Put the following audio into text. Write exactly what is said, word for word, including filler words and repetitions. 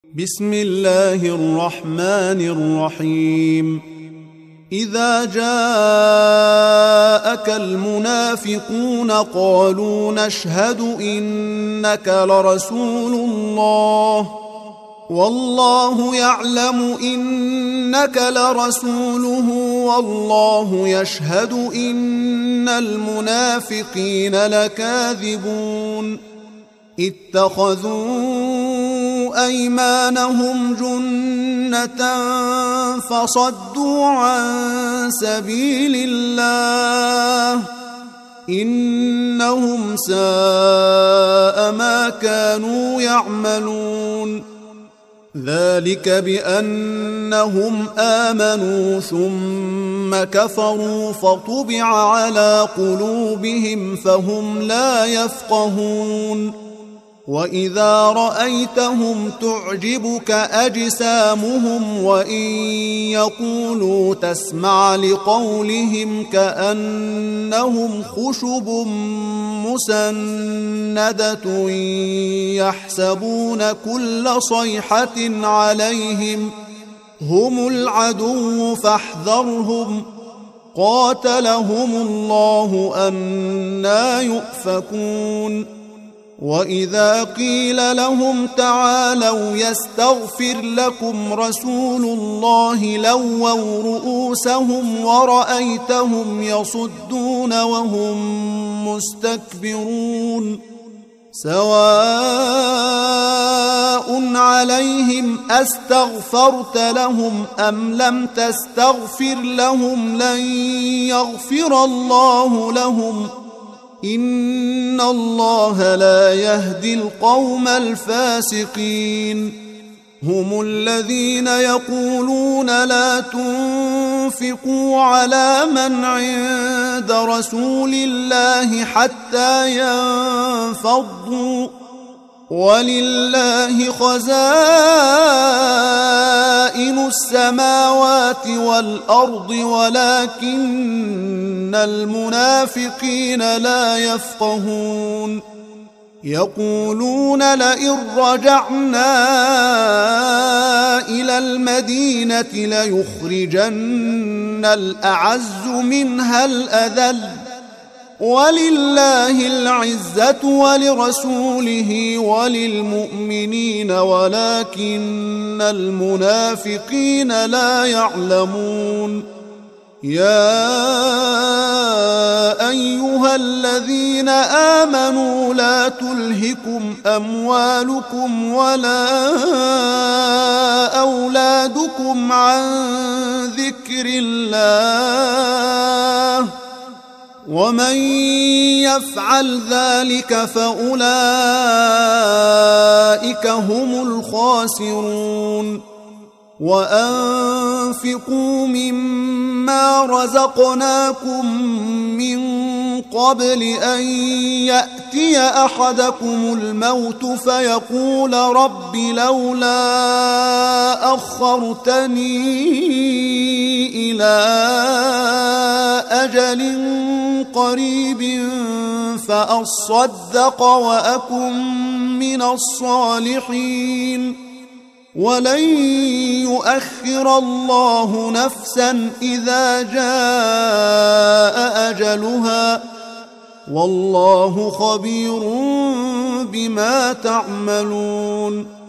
بسم الله الرحمن الرحيم. إذا جاءك المنافقون قالوا نشهد إنك لرسول الله والله يعلم إنك لرسوله والله يشهد إن المنافقين لكاذبون. اتخذوا أيمانهم جنة فصدوا عن سبيل الله إنهم ساء ما كانوا يعملون. ذلك بأنهم آمنوا ثم كفروا فطبع على قلوبهم فهم لا يفقهون. وإذا رأيتهم تعجبك أجسامهم وإن يقولوا تسمع لقولهم كأنهم خشب مسندة يحسبون كل صيحة عليهم هم العدو فاحذرهم قاتلهم الله أنى يؤفكون. وإذا قيل لهم تعالوا يستغفر لكم رسول الله لووا رؤوسهم ورأيتهم يصدون وهم مستكبرون. سواء عليهم أستغفرت لهم أم لم تستغفر لهم لن يغفر الله لهم إن الله لا يهدي القوم الفاسقين. هم الذين يقولون لا تنفقوا على من عند رسول الله حتى ينفضوا ولله خزائن السماوات والأرض ولكن المنافقين لا يفقهون. يقولون لئن رجعنا إلى المدينة ليخرجن الأعز منها الأذل ولله العزة ولرسوله وللمؤمنين ولكن المنافقين لا يعلمون. يا أيها الذين آمنوا لا تلهكم أموالكم ولا أولادكم عن ذكر الله ومن يفعل ذلك فأولئك هم الخاسرون. وأنفقوا مما رزقناكم من قبل أن يأتي أحدكم الموت فيقول رب لولا أخرتني إلى أجل قريب فأصدق وأكن من الصالحين. ولن يؤخر الله نفسا إذا جاء أجلها والله خبير بما تعملون.